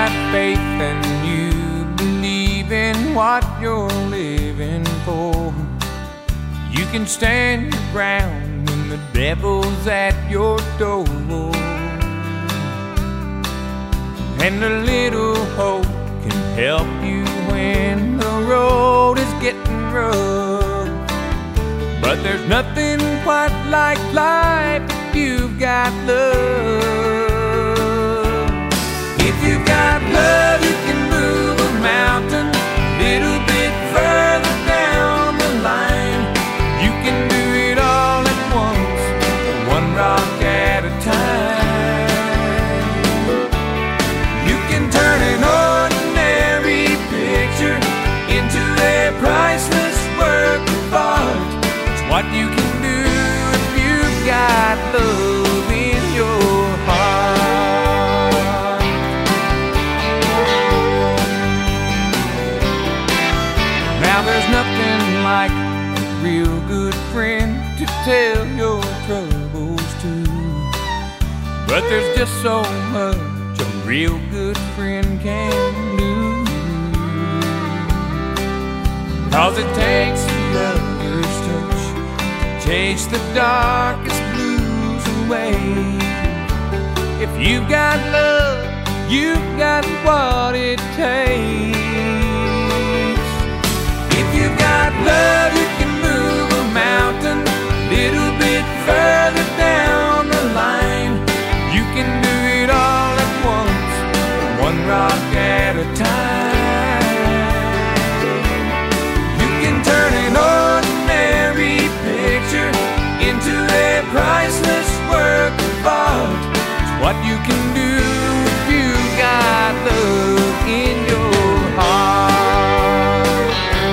got faith and you believe in what you're living for, you can stand your ground when the devil's at your door. And a little hope can help you when the road is getting rough. But there's nothing quite like life if you've got love. If you've got love, you can move a mountain a little bit further down the line. You can do it all at once, one rock at a time. You can turn an ordinary picture into a priceless work of art. It's what you can do if you've got love in your heart. Now there's nothing like a real good friend to tell your troubles to, but there's just so much a real good friend can do. 'Cause it takes a lover's touch to chase the darkest blues away. If you've got love, you've got what it takes. If you've got love, you can move a mountain a little bit further down the line. You can do it all at once, one rock at a time. You can turn an ordinary picture into a priceless work of art. It's what you can do if you've got love in your heart.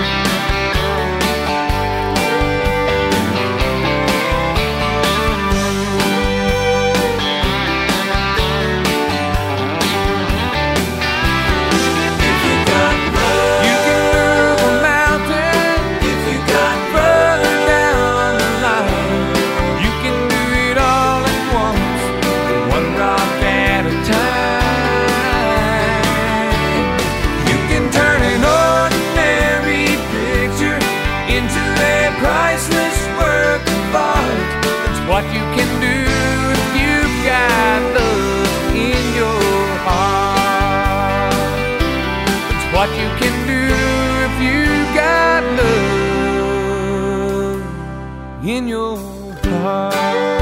If you've got love, you can move a mountain. If you've got further down the line, you can do it all at once, one rock at a time. You can turn an ordinary picture into a priceless work of art. That's what you can do if you've got love in your heart. That's what you can do if you've got love in your heart.